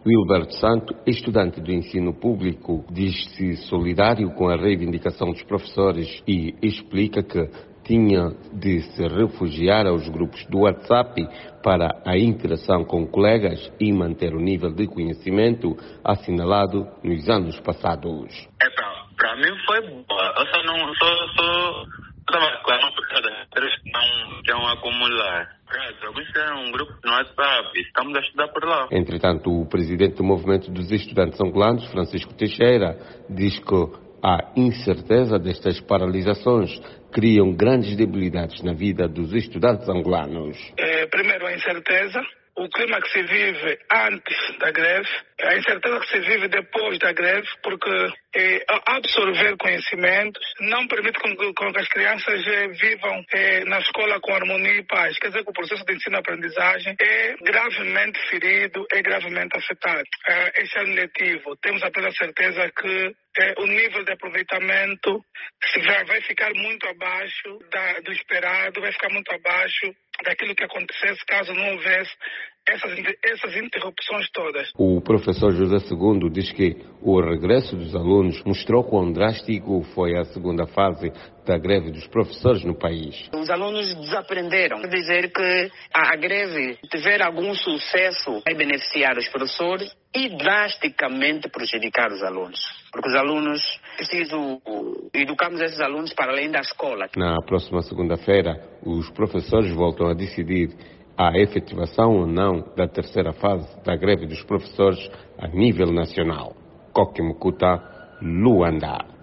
Wilberto Santo, estudante do ensino público, diz-se solidário com a reivindicação dos professores e explica que tinha de se refugiar aos grupos do WhatsApp para a interação com colegas e manter o nível de conhecimento assinalado nos anos passados. Para mim foi boa. Eu só não estava claro porque não queriam acumular. Alguns têm um grupo no WhatsApp, estamos a estudar por lá. Entretanto, o presidente do Movimento dos Estudantes Angolanos, Francisco Teixeira, diz que a incerteza destas paralisações criam grandes debilidades na vida dos estudantes angolanos. Primeiro, a incerteza. O clima que se vive antes da greve, a incerteza que se vive depois da greve, porque absorver conhecimentos não permite que as crianças vivam na escola com harmonia e paz. Quer dizer que o processo de ensino-aprendizagem é gravemente ferido, é gravemente afetado. Este ano letivo, temos a plena certeza que o nível de aproveitamento vai ficar muito abaixo do esperado, vai ficar muito abaixo daquilo que acontecesse caso não houvesse essas interrupções todas. O professor José II diz que o regresso dos alunos mostrou quão drástico foi a segunda fase da greve dos professores no país. Os alunos desaprenderam. Quer dizer que a greve tiver algum sucesso vai beneficiar os professores e drasticamente prejudicar os alunos. Porque os alunos, educamos esses alunos para além da escola. Na próxima segunda-feira, os professores voltam a decidir a efetivação ou não da terceira fase da greve dos professores a nível nacional. Coque Mukuta, Luanda.